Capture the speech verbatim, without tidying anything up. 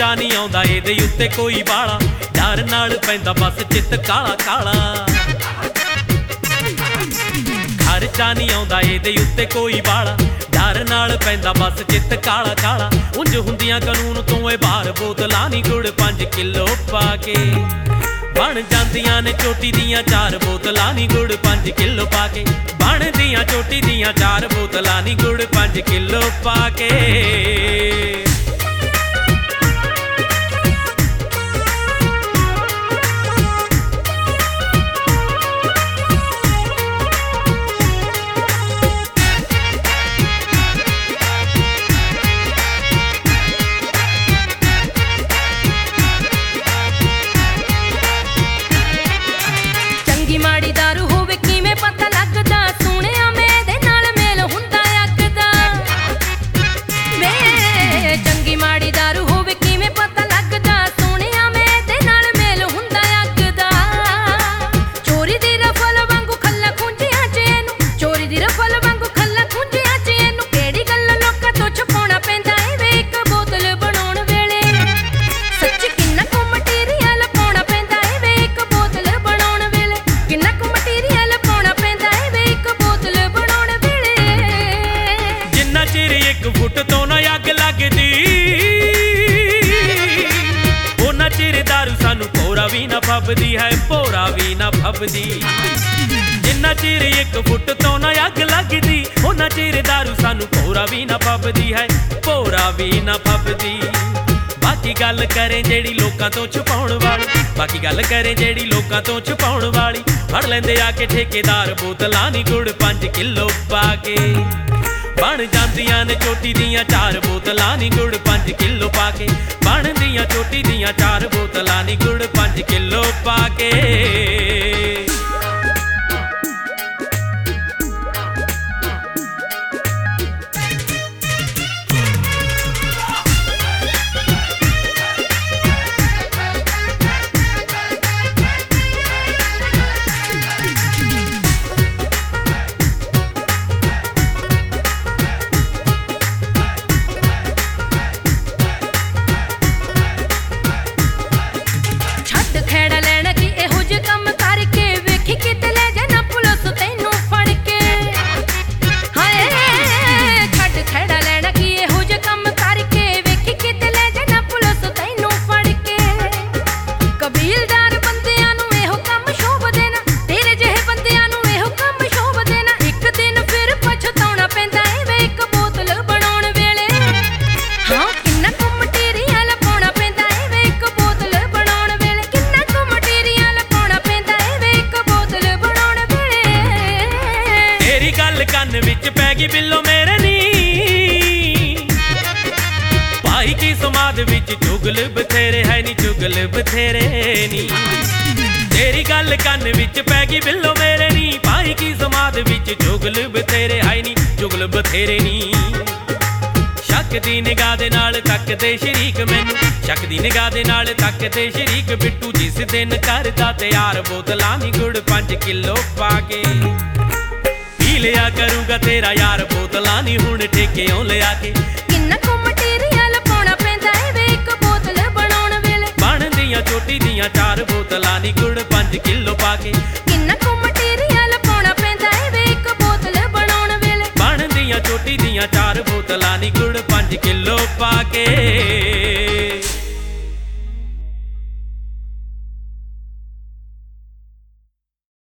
खर्चा नहीं आउंदा इहदे उत्ते कोई बाला, डर नाल पैंदा बस चित काला काला। खर्चा नहीं आउंदा इहदे उत्ते कोई बाला, डर नाल पैंदा बस चित काला काला। उंज हुंदियां कानून तों ए बाहर बोतलां नी गुड़ पंज किलो पा के, बन जांदियां ने चोटी दियां चार बोतलां नी गुड़ पंज किलो पा के, बन दियां चोटी दियां चार बोतलां नी गुड़ पंज किलो पा के। चंगी माड़ी दारू होवे किवें पता लगदा, सुणिया मैं दे नाल मेल हुंदा अग दा। वे चंगी माड़ी दारू होवे किवें पता लगदा, सुणिया मैं दे नाल मेल हुंदा अग दा। चोरी दी रफल वांगू खल्ला खुंजियां च एनू, चोरी दी रफल वांगू खल्ला खुंजियां च एनू। केड़ी गल लोकां तों छुपाउणा पैंदा ए वे इक बोतल बनाउण वेले, सच्च किन्ना कुछ मटीरियल पाउणा पैंदा ए वे इक बोतल बनाउण वेले, किन्ना कुछ मटीरियल पाउणा पैंदा ए वे इक बोतल बनाउण वेले। जिन्ना चिर एक फुट तो ना अग लगदी, उन्ना चिर दारू सानू भोरा भी ना फबदी है, भोरा भी ना फबदी। जिन्ना चिर एक फुट तो ना अग लगदी, उन्ना चिर दारू सानू भोरा भी ना फबदी है, भोरा भी ना फबदी। बाकी गल करें जेड़ी लोकां तो छुपाउण वाली, बाकी गल करें जेड़ी लोकां तो छुपाउण वाली। फड़ लैंदे आके ठेकेदार बोतलां नी गुड़ पंज किलो पा के, बन जांदियां ने चोटी दियां चार बोतलां नी गुड़ पंज किलो पा के, बन दियां चोटी दियां चार बोतलां नी गुड़ पंज किलो पा के। ਛੱਡ ਖੈੜਾ ਲੈਣਾ ਕਿ ਇਹੋ ਜਿਹੇ ਕੰਮ ਕਰਕੇ, ਵੇਖੀ ਕਿਤੇ ਲੈ ਜਾਣਾ ਪੁਲਿਸ ਤੈਨੂੰ ਫੜ ਕੇ। ਹਾਏ ਛੱਡ ਖੈੜਾ ਲੈਣਾ ਕਿ ਇਹੋ ਜਿਹੇ ਕੰਮ ਕਰਕੇ, ਵੇਖੀ ਕਿਤੇ ਲੈ ਜਾਣਾ ਪੁਲਿਸ ਤੈਨੂੰ ਫੜ ਕੇ। ਕਬੀਲਦਾਰ ਬੰਦਿਆਂ ਨੂੰ ਇਹੋ ਕੰਮ ਸ਼ੋਭਦੇ ਨਾ, ਤੇਰੇ ਜਿਹੇ ਬੰਦਿਆਂ ਨੂੰ ਇਹੋ ਕੰਮ ਸ਼ੋਭਦੇ ਨਾ। ਇੱਕ ਦਿਨ ਫਿਰ ਪਛਤਾਉਣਾ ਪੈਂਦਾ ਏ ਵੇ ਇੱਕ ਬੋਤਲ ਬਣਾਉਣ ਵੇਲੇ। ਹਾਂ ਕਿੰਨਾ ਕੁ ਮਟੀਰੀਅਲ ਪਾਉਣਾ ਪੈਂਦਾ ਏ ਵੇ ਇੱਕ ਬੋਤਲ ਬਣਾਉਣ ਵੇਲੇ, ਕਿੰਨਾ ਕੁ ਮਟੀਰੀਅਲ ਪਾਉਣਾ ਪੈਂਦਾ ਏ ਵੇ ਇੱਕ ਬੋਤਲ ਬਣਾਉਣ ਵੇਲੇ। ਤੇਰੀ ਗੱਲ ਕੰਨ ਵਿੱਚ ਪੈ ਗਈ ਬਿੱਲੋ ਮੇਰੇ ਨੀ, ਭਾਈ ਕੀ ਸਮਾਦ ਵਿੱਚ ਚੁਗਲ ਬਥੇਰੇ ਹੈ ਨੀ, ਚੁਗਲ ਬਥੇਰੇ ਨੀ। ਤੇਰੀ ਗੱਲ ਕੰਨ ਵਿੱਚ ਪੈ ਗਈ ਬਿੱਲੋ ਮੇਰੇ ਨੀ, ਭਾਈ ਕੀ ਸਮਾਦ ਵਿੱਚ ਚੁਗਲ ਬਥੇਰੇ ਹੈ ਨੀ, ਚੁਗਲ ਬਥੇਰੇ ਨੀ। ਸ਼ੱਕ ਦੀ ਨਿਗਾਹ ਦੇ ਨਾਲ ਤੱਕਦੇ ਸ਼ਰੀਕ ਮੈਨੂੰ, ਸ਼ੱਕ ਦੀ ਨਿਗਾਹ ਦੇ ਨਾਲ ਤੱਕਦੇ ਸ਼ਰੀਕ। ਬਿੱਟੂ ਜਿਸ ਦਿਨ ਕਰਦਾ ਤਿਆਰ ਬੋਤਲਾਂ ਨੀ ਗੁੜ ਪੰਜ ਕਿਲੋ ਪਾ ਕੇ, ਪੀ ਲਿਆ ਕਰੂਗਾ ਤੇਰਾ ਯਾਰ ਬੋਤਲਾਂ ਨੀ ਹੁਣ ਠੇਕਿਓਂ ਲਿਆ ਕੇ। ਕਿੰਨਾ ਕੁ ਮਟੀਰੀਅਲ ਪਾਉਣਾ ਪੈਂਦਾ ਏ ਵੇ ਇੱਕ ਬੋਤਲ ਬਣਾਉਣ ਵੇਲੇ, ਬਣਦੀਆਂ ਚੋਟੀ ਦੀਆਂ ਚਾਰ ਬੋਤਲਾਂ ਨੀ ਗੁੜ ਪੰਜ ਕਿਲੋ ਪਾ ਕੇ। ਕਿੰਨਾ ਕੁ ਮਟੀਰੀਅਲ ਪਾਉਣਾ ਪੈਂਦਾ ਏ ਵੇ ਇੱਕ ਬੋਤਲ ਬਣਾਉਣ ਵੇਲੇ, ਬਣਦੀਆਂ ਚੋਟੀ ਦੀਆਂ ਚਾਰ ਬੋਤਲਾਂ ਨੀ ਗੁੜ ਪੰਜ ਕਿਲੋ ਪਾ ਕੇ।